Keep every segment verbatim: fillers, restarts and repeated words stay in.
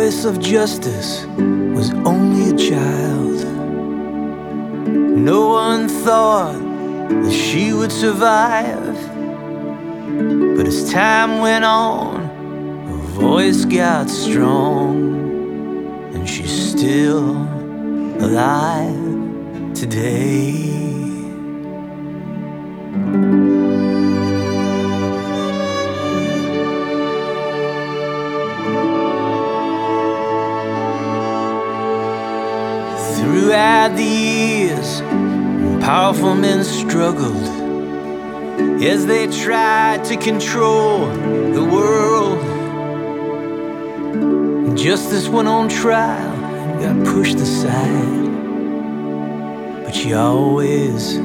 voice of justice was only a child. No one thought that she would survive. But as time went on, her voice got strong, and she's still alive today. Throughout the years, powerful men struggled as they tried to control the world. Justice went on trial and got pushed aside, but she always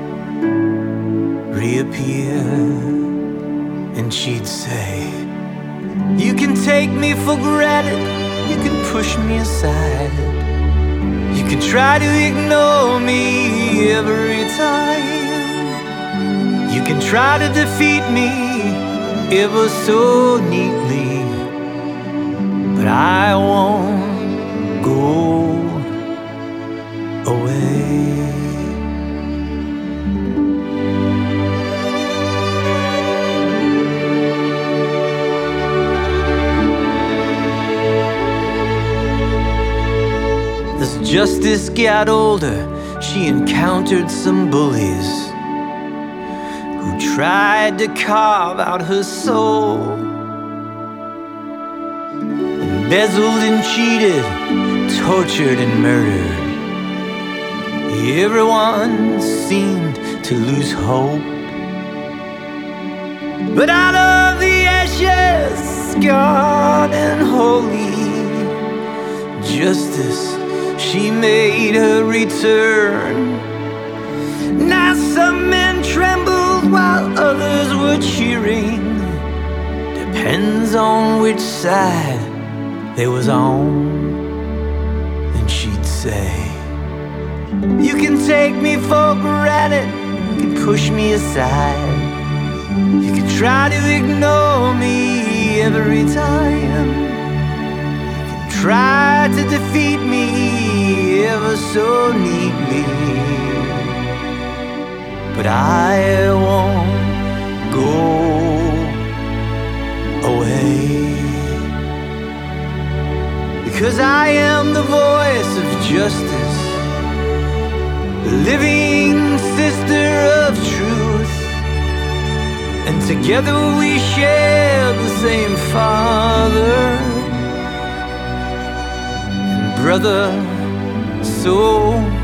reappeared, and she'd say, "You can take me for granted, you can push me aside, you can try to ignore me every time, you can try to defeat me ever so neatly, but I won't go away." As Justice got older, she encountered some bullies who tried to carve out her soul. Embezzled and cheated, tortured and murdered. Everyone seemed to lose hope. But out of the ashes, scarred and holy, Justice, she made her return. Now some men trembled while others were cheering. Depends on which side they was on. And she'd say, "You can take me for granted, you can push me aside, you can try to ignore me every time, you can try to defeat me ever so neatly, but I won't go away, because I am the voice of justice, the living sister of truth, and together we share the same Father and brother, so